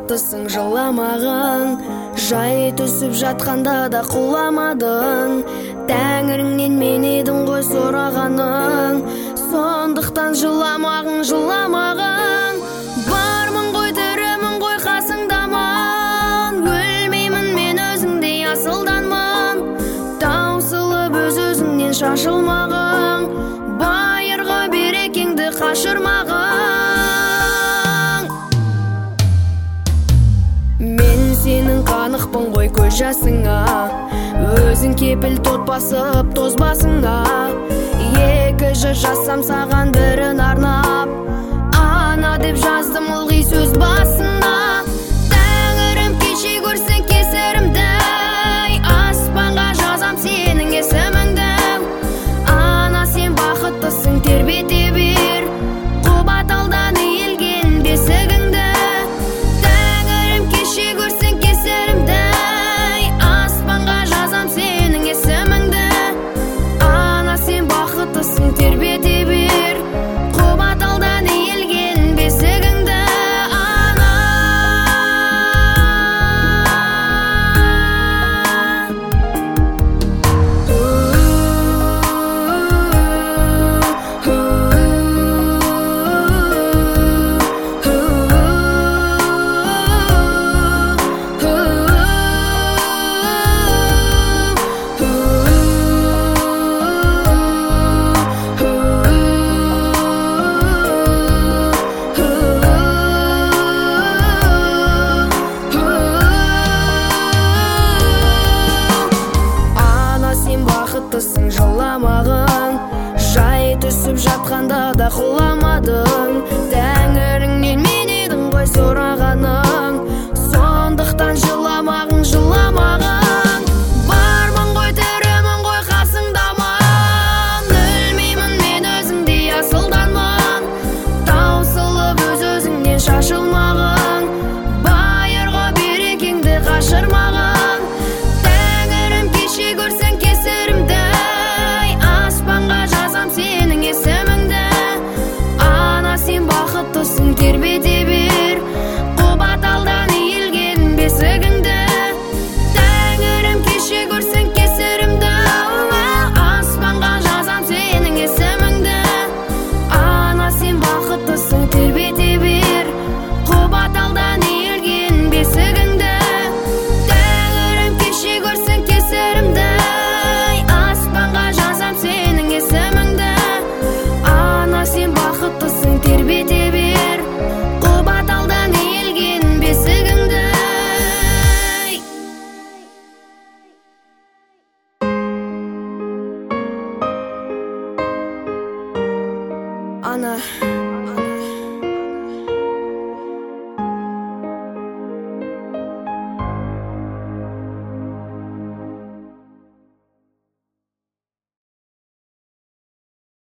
бақыттысың жыламағың, жай түсіп жатқанда да құламадың. Тәңіріңнен мен едім ғой сұрағаның, сондықтан жыламағың, жыламағың. Бармын ғой, тірімін ғой қасыңдамын, өлмеймін мен өзіңдей асылданмын. Таусылып өз-өзіңнен шашылмағың, байырғы берекеңді қашырмағың. Мен сенің қанықпын ғой көз жасыңа, өзің кепіл тот басып тозбасыңа. Екі жыр жазсам саған бірін арнап, ана деп жаздым ылғи сөз басына. Тәңірім кеше көрсін кесірімді, аспанға жазам сенің есіміңді. Ана сен бақыттысың, тербете бер құбаталдан иілген бесігіңді. Тәңірім кеше көрсін кесірімді, аспанға жазам сенің есіміңді. Ана сен бақыттысың, тербете бер құбаталдан иілген бесігіңді. Бақыттысың жыламағың, жай түсіп жатқанда да құламадың. Тәңіріңнен мен едім ғой сұрағаның, сондықтан жыламағың, жыламағың. Бармын ғой, тірімін ғой қасыңдамын, өлмеймін мен өзіңдей асылданмын. Таусылып өз-өзіңнен шашылмағың, байырғы берекеңді қашырмағың. Тәңірім кеше көрсін кесірімді, аспанға жазам сенің есіміңді. Ана сен бақыттысың, тербете бер құбаталдан иілген бесігіңді. Тәңірім кеше көрсін кесірімді, аспанға жазам сенің есіміңді. Ана сен бақыттысың, тербете бер құбаталдан иілген бесігіңді. Тәңірім кеше көрсін кесірімді, аспанға жазам сенің есіміңді. Ана сен бақыттысың, тербете бер құбаталдан иілген бесігіңді. Ана